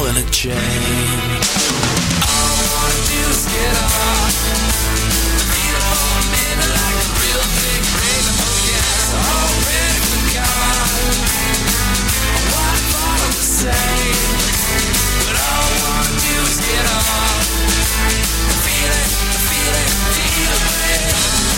ball and a chain. All I wanna do is get off. Feel it for a minute like a real big ring. Oh yeah, already forgot what I thought I was saying. But all I wanna do is get off. Feel it, feel it, feel it, baby.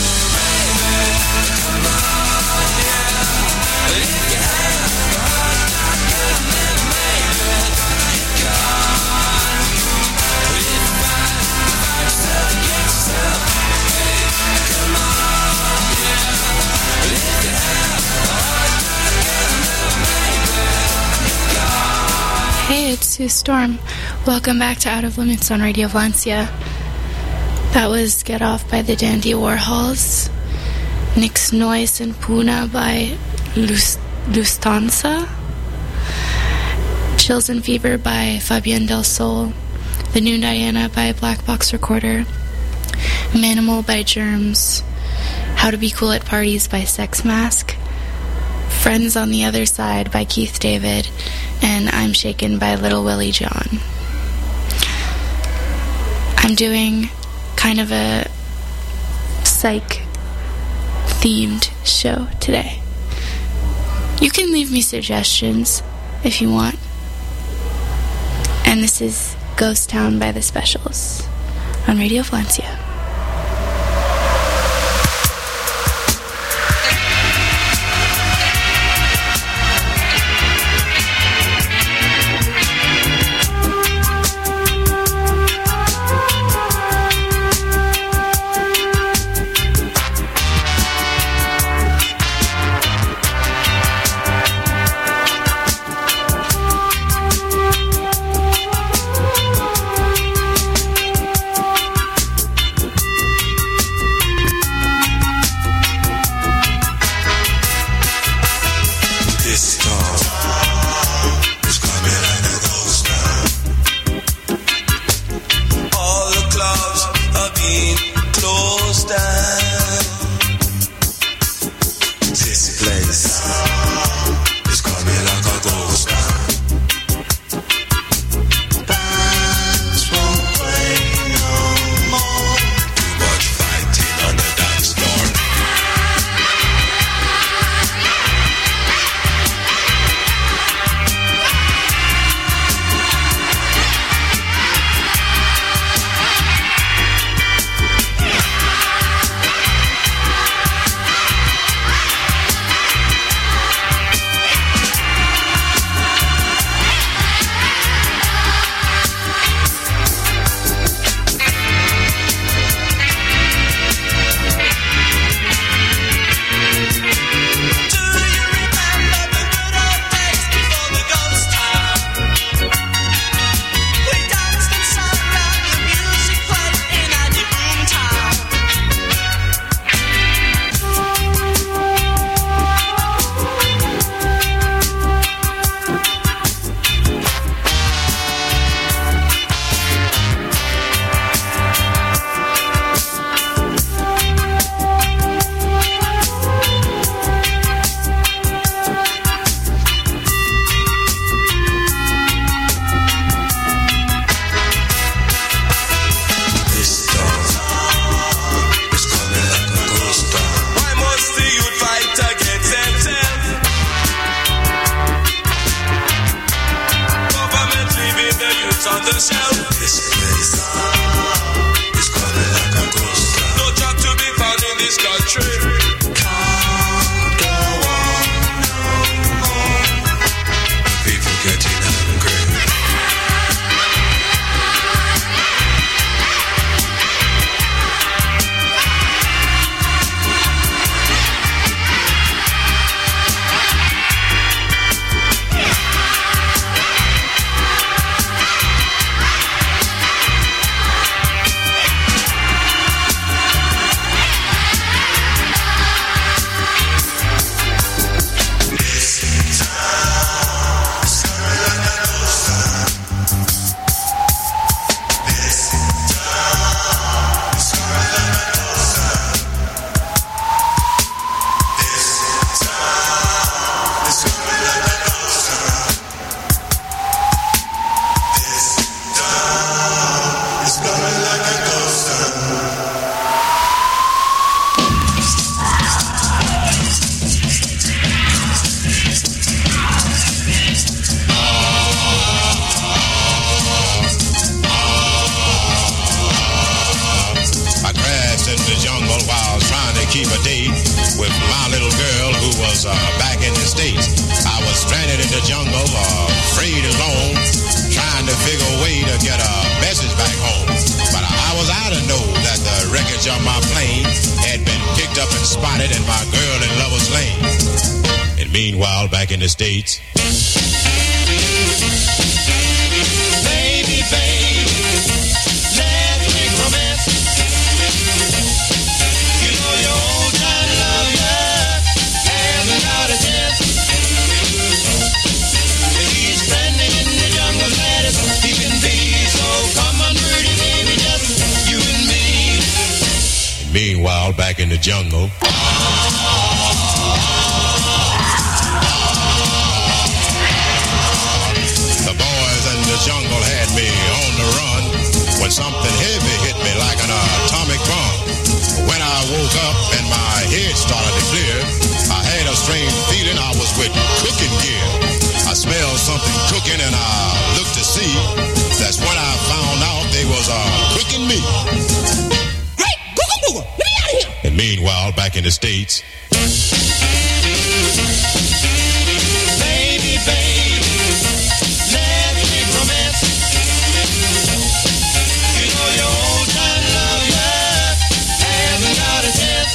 Come on, yeah. If you have a heart, not good, then maybe you're gone. If you find yourself, get yourself, hey, come on, yeah. If you have a heart, not good, then maybe you're gone. Hey, it's Sue Storm. Welcome back to Out of Limits on Radio Valencia. That was Get Off by the Dandy Warhols. Nix Noise and Puna by Lustanza. Chills and Fever by Fabian Del Sol. The New Diana by Black Box Recorder. Manimal by Germs. How to Be Cool at Parties by Sex Mask. Friends on the Other Side by Keith David. And I'm Shaken by Little Willie John. I'm doing kind of a psych themed show today. You can leave me suggestions if you want. And this is Ghost Town by The Specials on Radio Valencia. footage of my plane had been picked up and spotted in my girl in Lover's Lane. And meanwhile, back in the States, baby, let's make romance. You know your old time lover hasn't got a chance. He's standing in the jungle glad as he can be. So come on, pretty baby, just you and me. and meanwhile, back in the jungle, the boys in the jungle had me on the run when something heavy hit me like an atomic bomb. When I woke up and my head started to clear, I had a strange feeling I was with cooking gear. I smelled something cooking and I looked to see. That's when I found out they was cooking me. Great, Googa, let me out of here. And meanwhile, back in the States, Baby, let's make romance. You know your old time lover hasn't got a chance.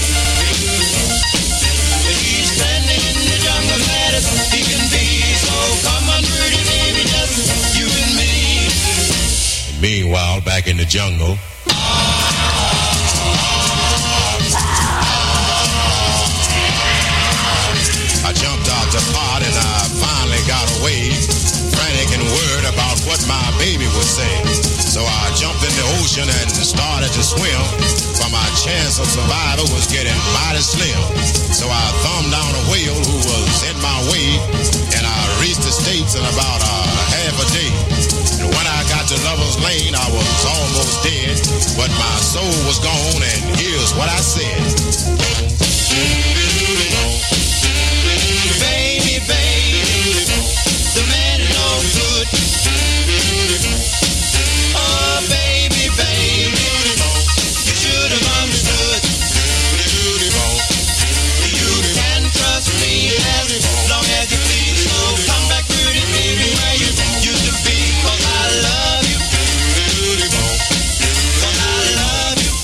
He's standing in the jungle glad as he can be. So come on, pretty baby, just you and me. and meanwhile, back in the jungle, I jumped out the pot and I finally got away, frantic and worried about what my baby would say. So I jumped in the ocean and started to swim, but my chance of survival was getting mighty slim. So I thumbed down a whale who was in my way, and I reached the States in about half a day. And when I got to Lover's Lane, I was almost dead, but my soul was gone, and here's what I said. Baby, the man is no good. Oh, baby, you should have understood. You can trust me as long as you please. So come back, pretty baby, where you used to be. 'Cause I love you. 'Cause I love you.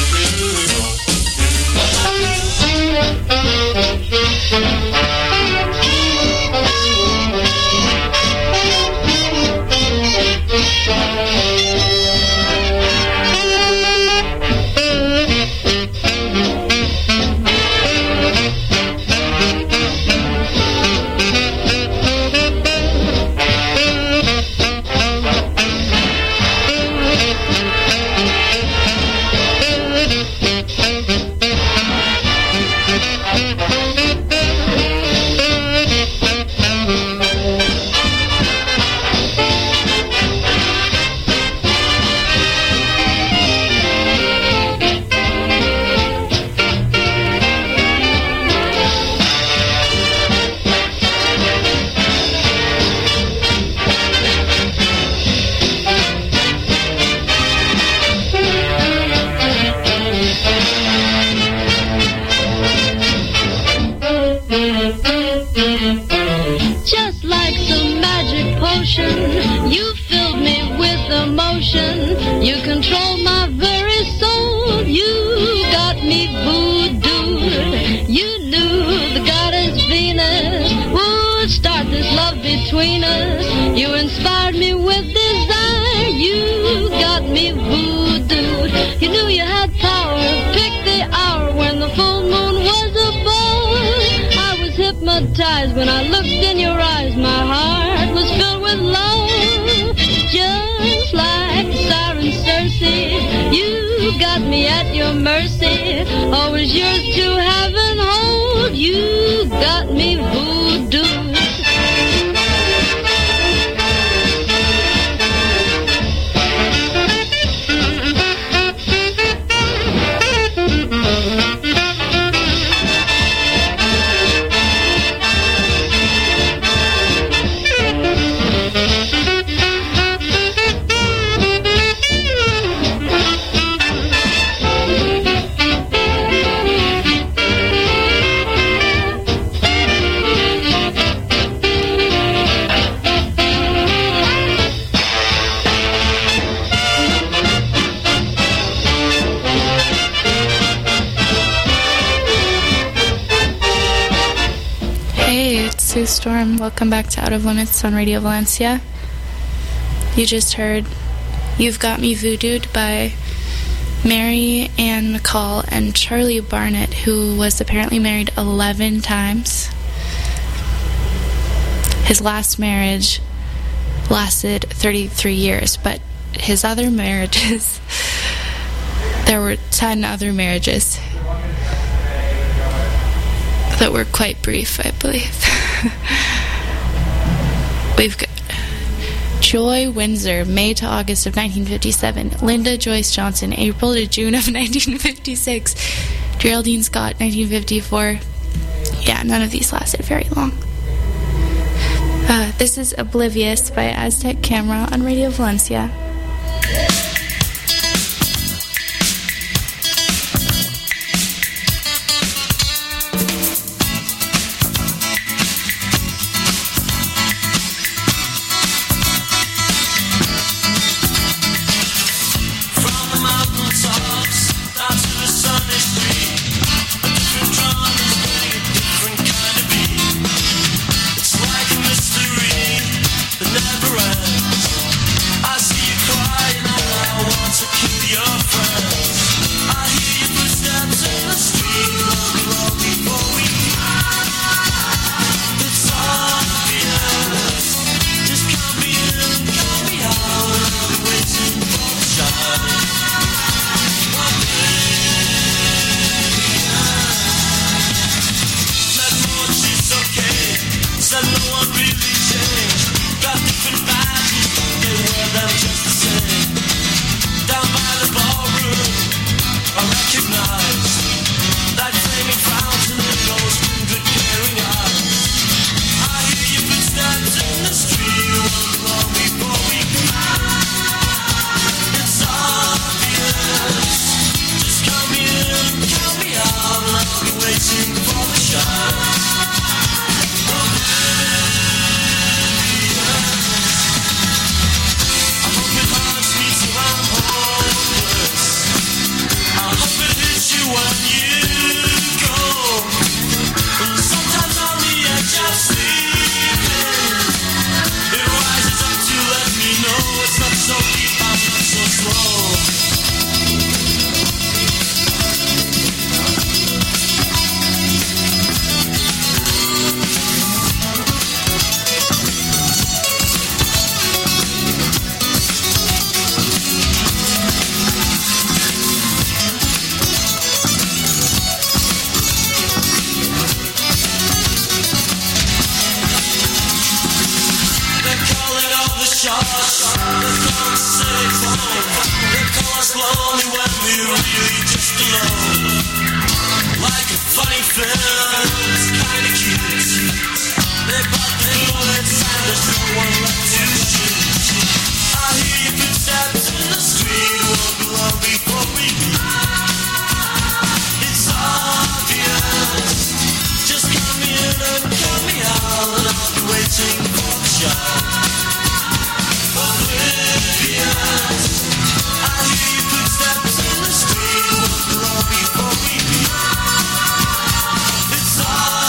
Just like some magic potion, you filled me with emotion. You control my very soul. You got me voodooed. You knew the goddess Venus would start this love between us. You inspired me with desire. You got me voodooed. You knew you had power. Pick the hour when the full moon was above. I was hypnotized when I looked in your eyes. My heart was filled with love. Just like the siren Circe, you got me at your mercy. Always yours to have and hold. You got me voodoo. Storm. Welcome back to Out of Limits on Radio Valencia. You just heard You've Got Me Voodooed by Mary Ann McCall and Charlie Barnett, who was apparently married 11 times. His last marriage lasted 33 years, but his other marriages, there were 10 other marriages that were quite brief, I believe. We've got Joy Windsor, May to August of 1957. Linda Joyce Johnson, April to June of 1956. Geraldine Scott, 1954. Yeah, none of these lasted very long. This is Oblivious by Aztec Camera on Radio Valencia. It's all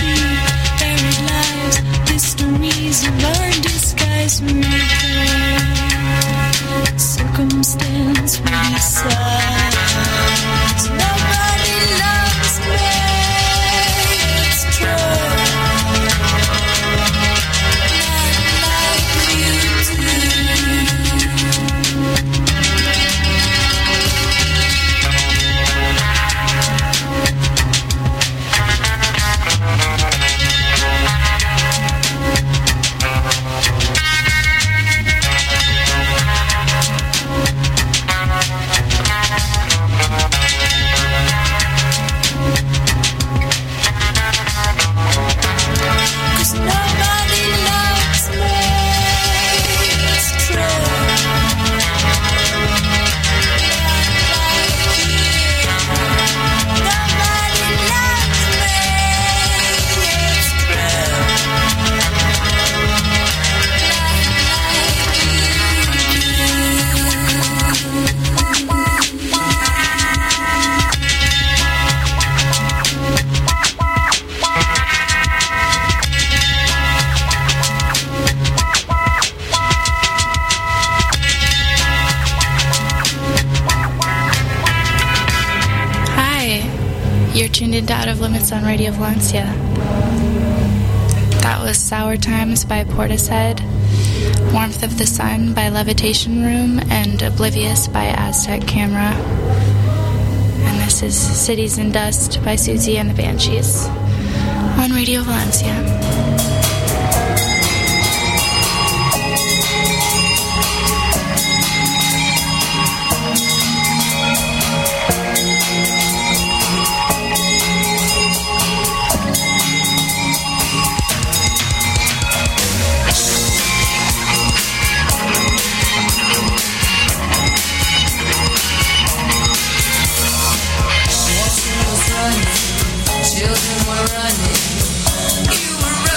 buried lives, histories of our disguise maker. Circumstance we decide. Nobody loves me, it's true. Not like you tuned into Out of Limits on Radio Valencia. That was Sour Times by Portishead, Warmth of the Sun by Levitation Room, and Oblivious by Aztec Camera. And this is Cities in Dust by Susie and the Banshees on Radio Valencia. Children were running. You were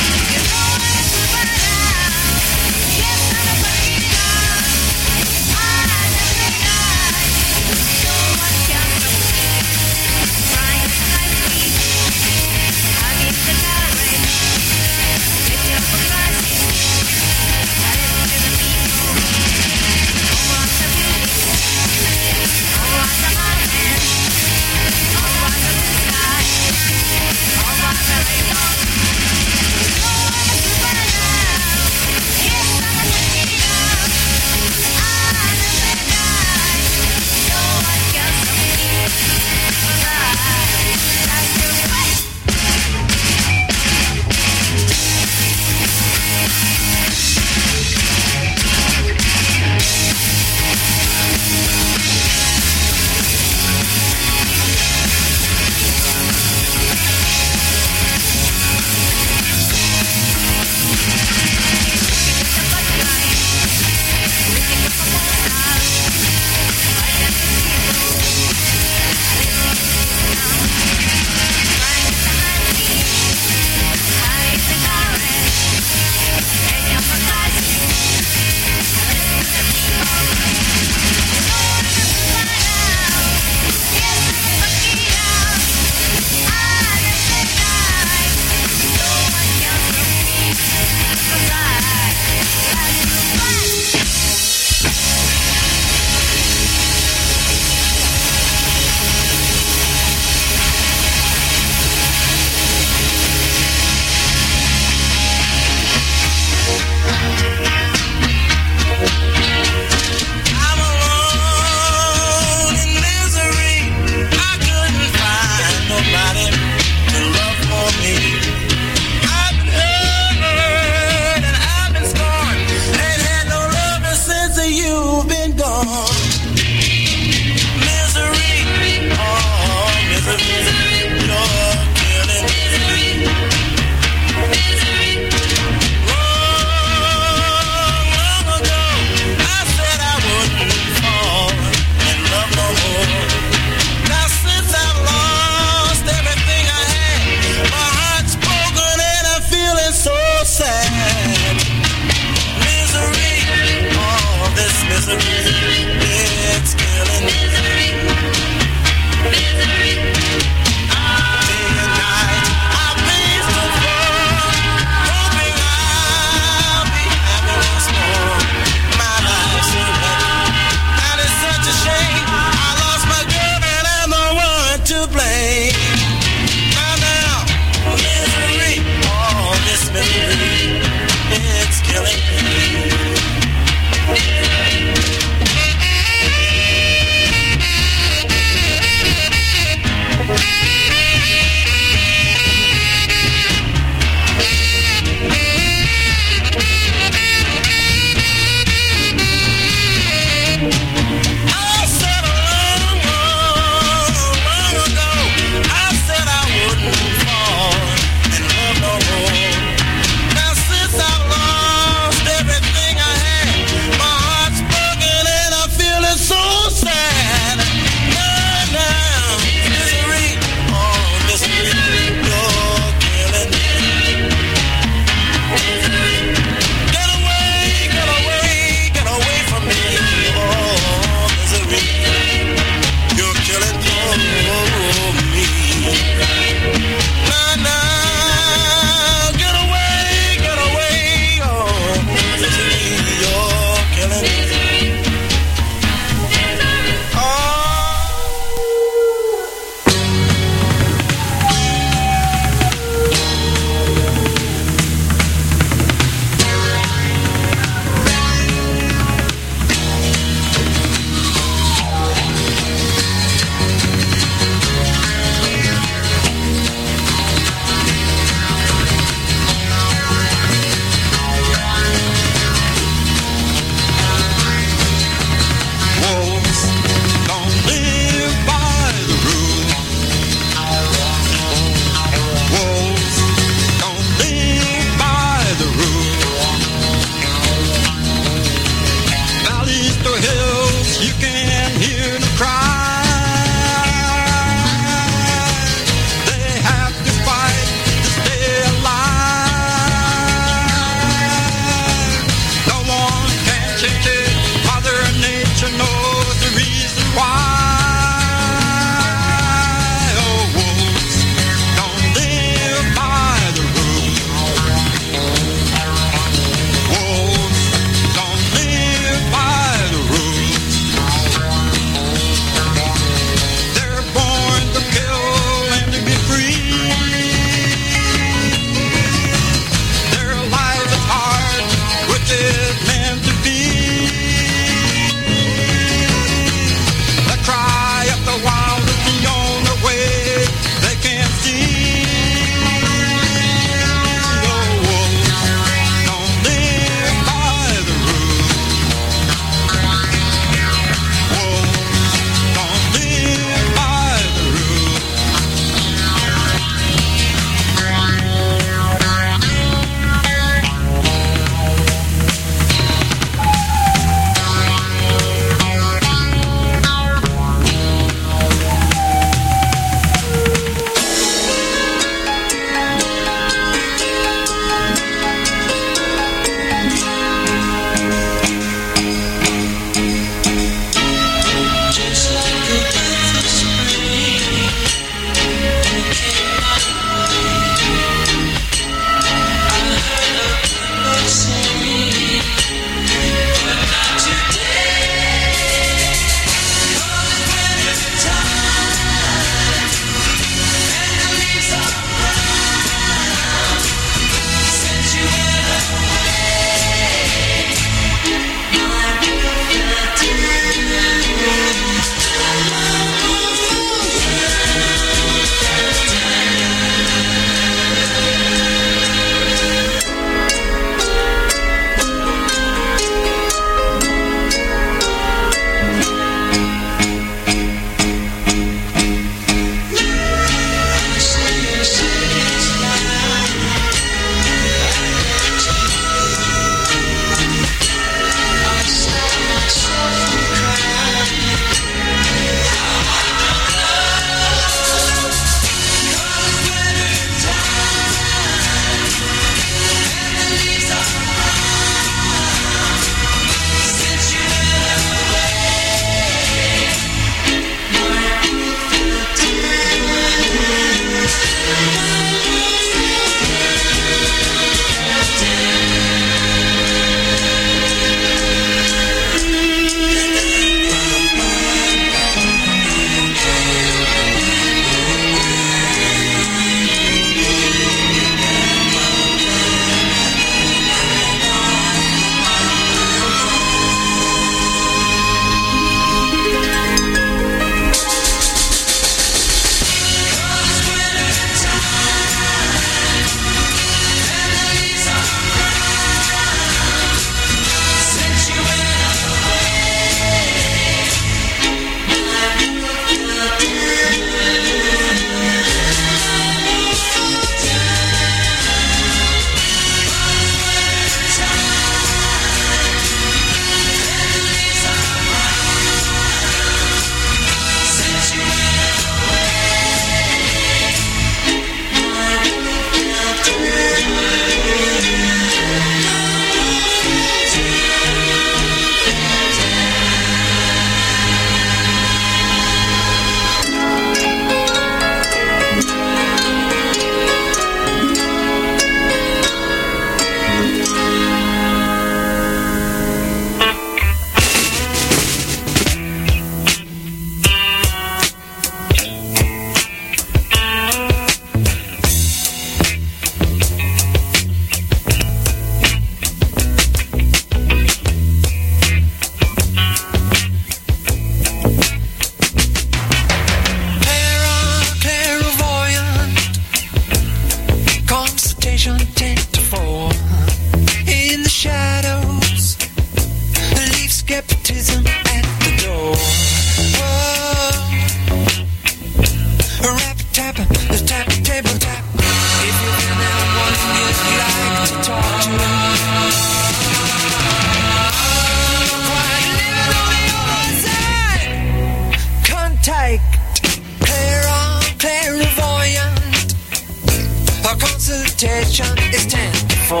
station is 10 to 4.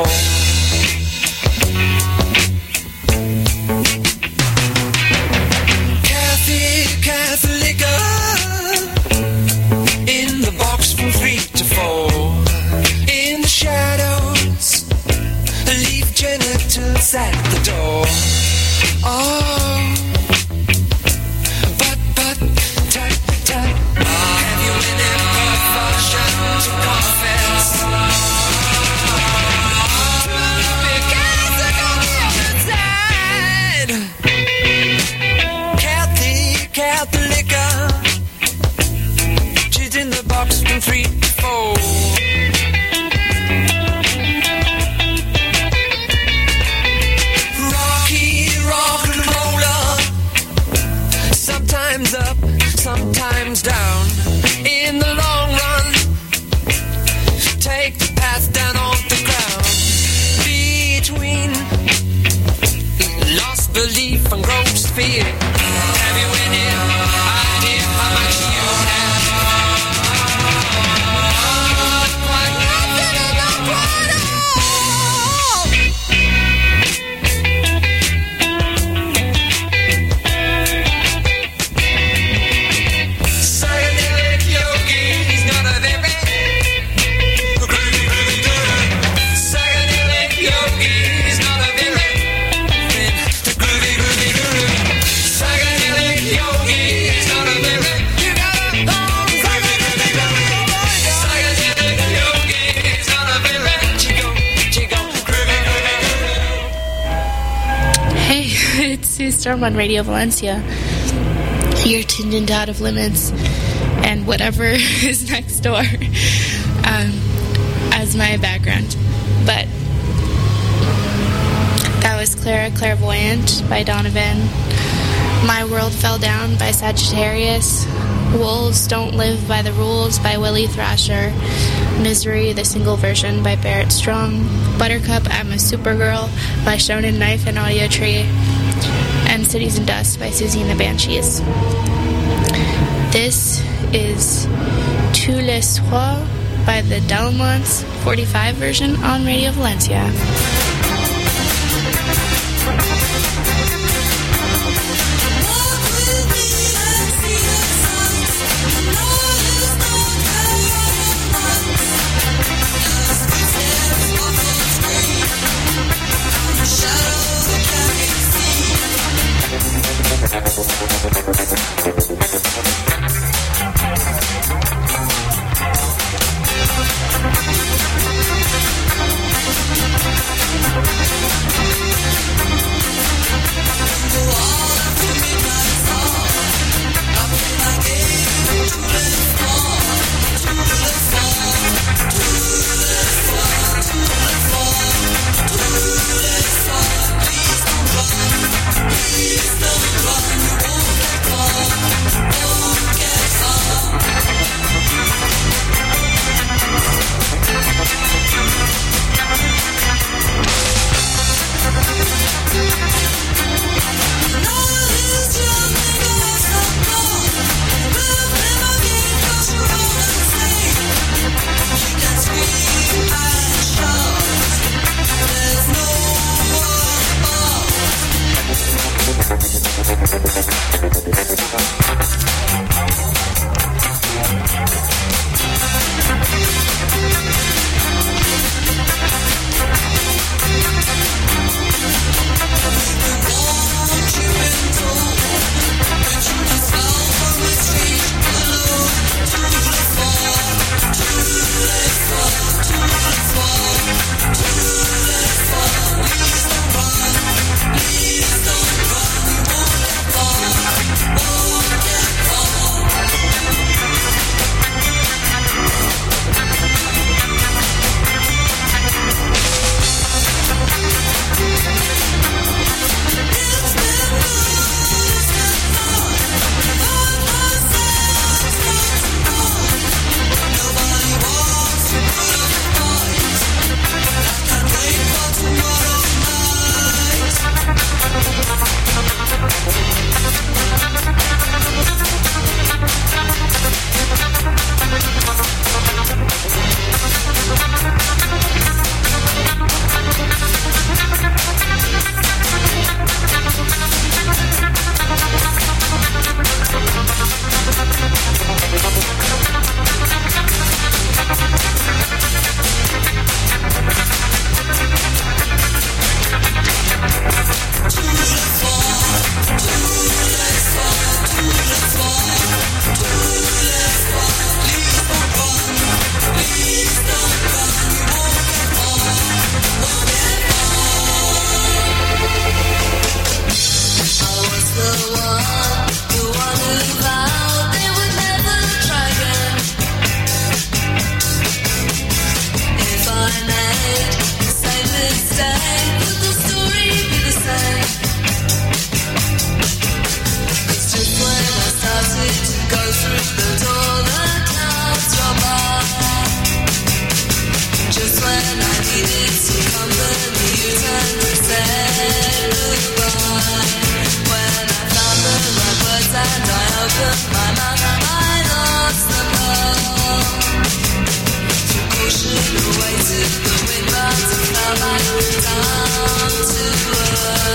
Catholica in the box from 3 to 4. In the shadows, leave genitals at the door. Oh, but, tut, tut. Have you any confession to confess? Because I got the other side. Catholica, she's in the box from 3 to 4. Sometimes up, sometimes down. In the long run, take the path down on the ground. Between lost belief and gross fear. Have you any idea how much you have? Quite nothing and not quite all. Psychedelic yogi, he's not a very psychedelic yogi, he's not a very groovy psychedelic yogi, he's not a very you got a psychedelic yogi, he's not a very chico groovy. Hey, it's Sue Storm on Radio Valencia. You're tuned into Out of Limits and whatever is next door as my background. But that was Clara Clairvoyant by Donovan. My World Fell Down by Sagittarius. Wolves Don't Live by the Rules by Willie Thrasher. Misery, the single version by Barrett Strong. Buttercup, I'm a Supergirl by Shonen Knife and Audio Tree. And Cities and Dust by Susie and the Banshees. This is Tous les Soirs by the Delmonts 45 version on Radio Valencia.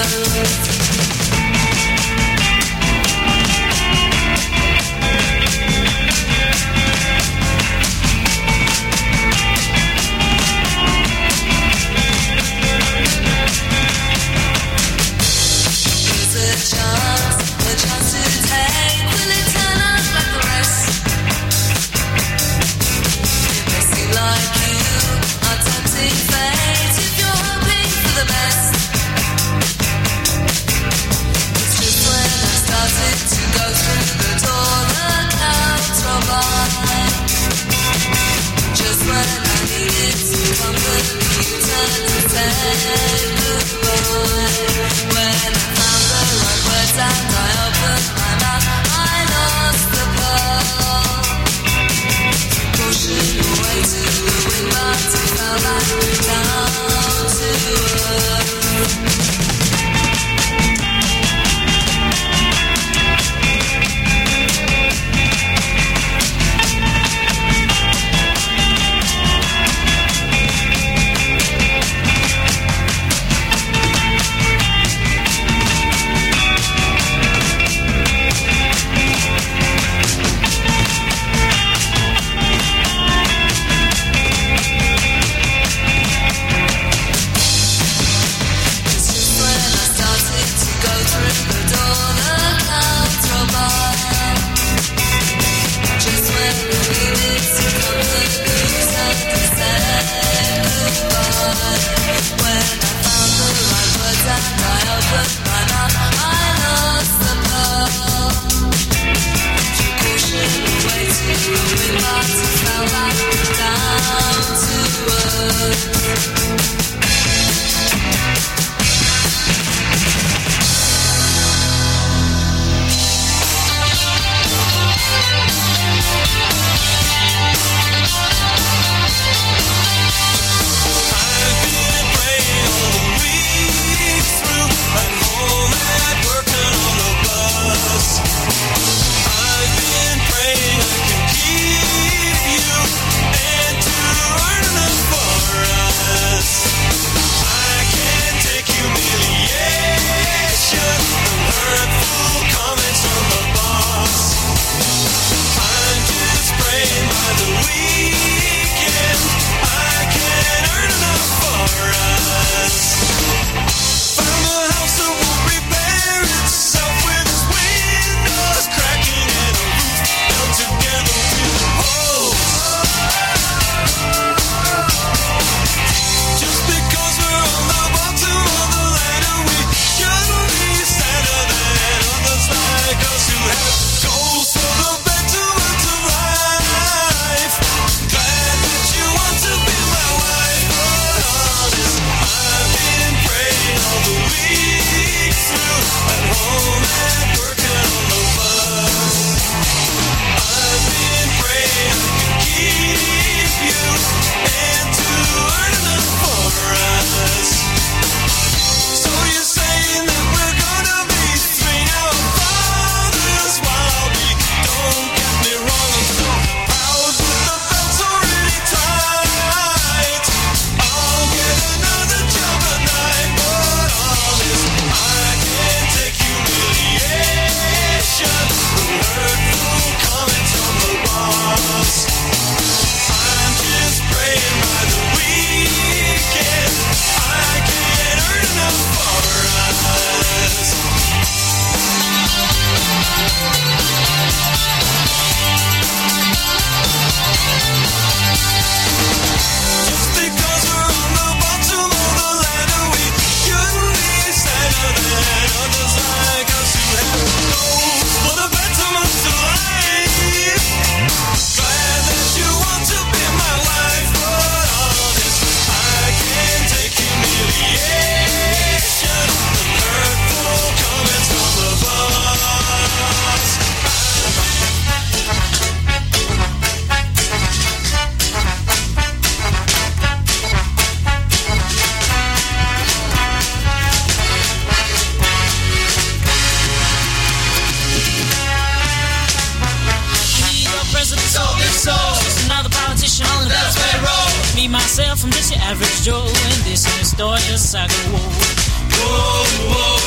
myself, I'm just your average Joe, and this is the story of Saga Whoa. Whoa, whoa.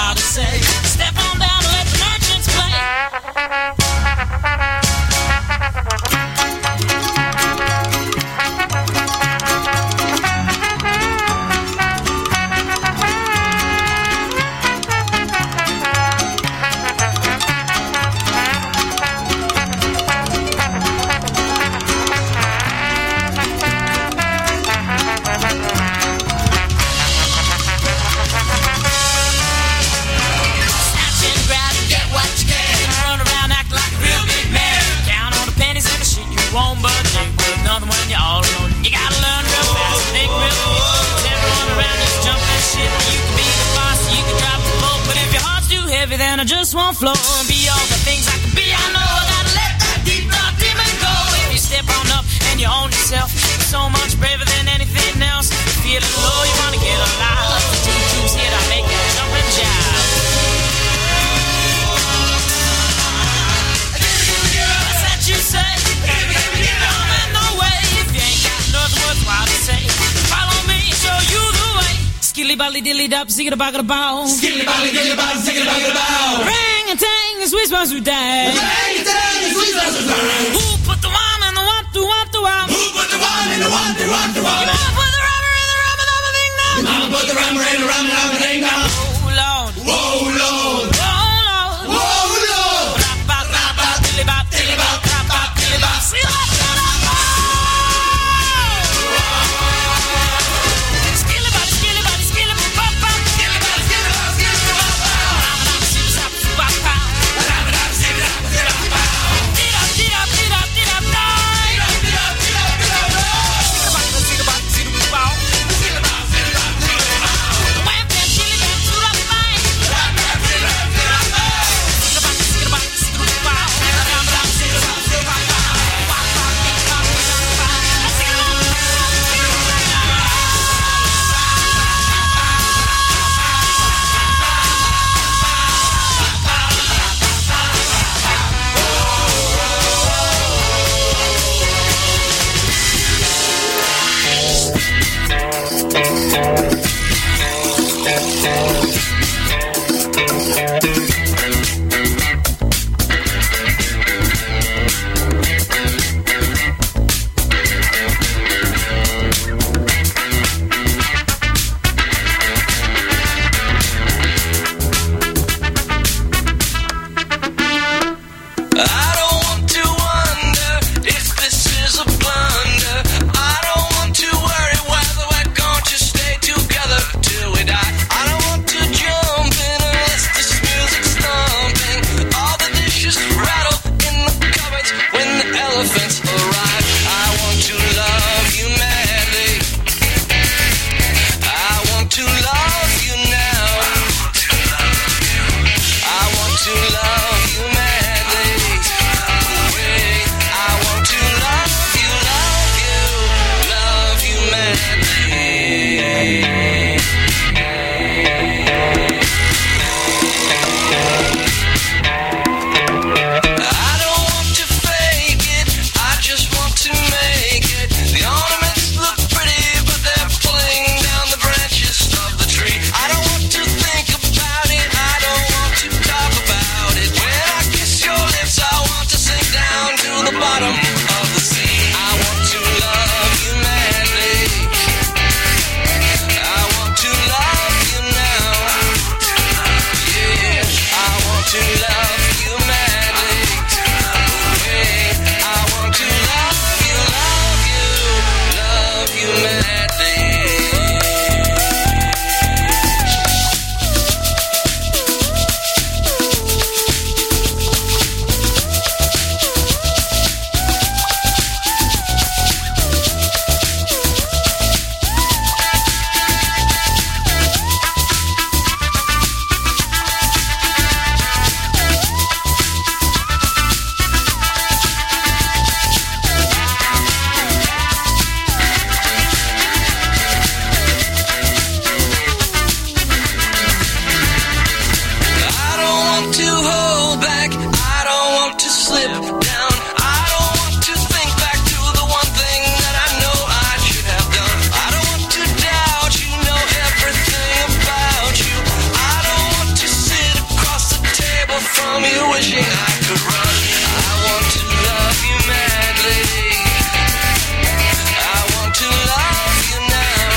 wild to say. Step on down and let the merchants play. Then I just won't flow and be all the things I can be. I know I gotta let that deep dark demon go. If you step on up and you own yourself, you're so much braver than anything else. If you're feeling low, you wanna get alive. The Tutu's here to make you jump and jive. What's that you say? Come in no way. If you ain't got nothing worthwhile to say, follow me and show you the way. Skilly bally dilly dop, ziggity bogga bow. Skilly bally dilly bop, ziggity bogga bow. Ring a tang, the sweet spots who die. Ring a tang, the sweet spots who die. Who put the one in the one, two, one, two, one? Who put the one in the one, two, one, two, one? Your mama put the rubber in the rubber, rubber thing down. Your mama put the rubber in the rubber, rubber thing down. Oh Lord, whoa Lord, whoa Lord, whoa Lord. Rap bop, rap bop, dilly bop, dilly bop, rap bop, dilly bop. See that? wishing I could run. I want to love you madly. I want to love you now.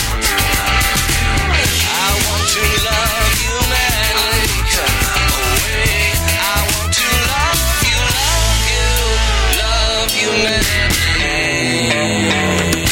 I want to love you madly. Away. I want to love you, love you, love you madly.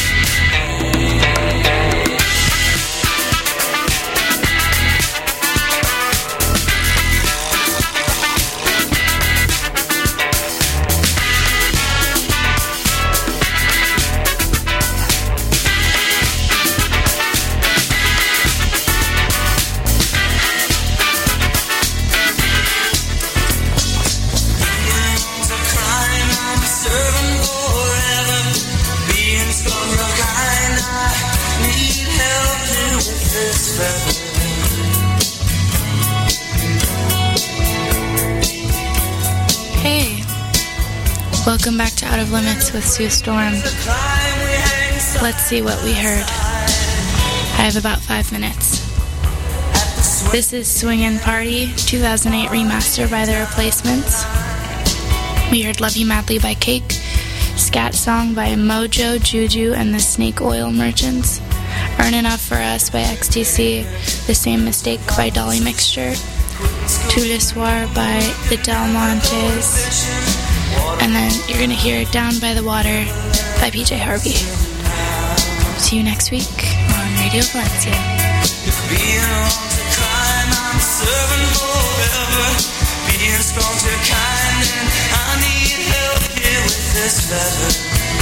Hey, welcome back to Out of Limits with Sue Storm. Let's see what we heard. I have about 5 minutes. This is Swingin' Party, 2008 remaster by The Replacements. We heard Love You Madly by Cake, Scat Song by Mojo, Juju, and the Snake Oil Merchants, Earn Enough for Us by XTC, The Same Mistake by Dolly Mixture, Tout le Soir by the Del Montes, and then you're going to hear Down by the Water by PJ Harvey. See you next week on Radio Valencia. Being wrong to crime, I'm serving forever. Being strong to kind, and I need help here with this feather.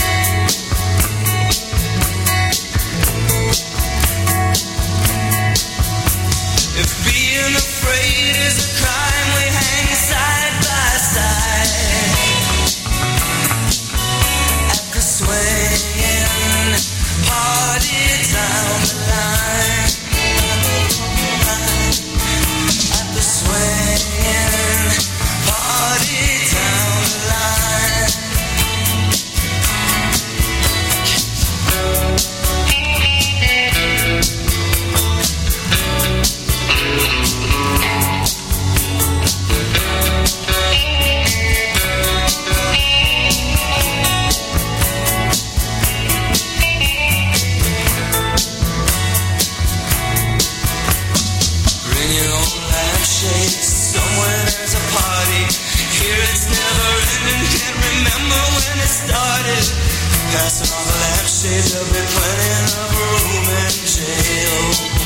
If being afraid is a crime, we hang side by side at the swinging party down the line. At the swinging party down the line. Bring your own lampshades, somewhere there's a party. Here it's never ending, can't remember when it started. Passing on the lampshades, there'll be plenty of room in jail.